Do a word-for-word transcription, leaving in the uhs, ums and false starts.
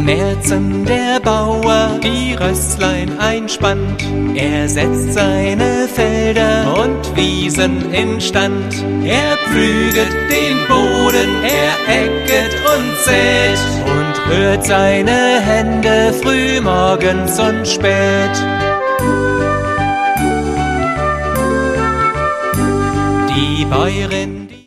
Im Märzen der Bauer die Rösslein einspannt. Er setzt seine Felder und Wiesen instand. Er pflüget den Boden, er äcket und sät und rührt seine Hände früh morgens und spät. Die Bäuerin, die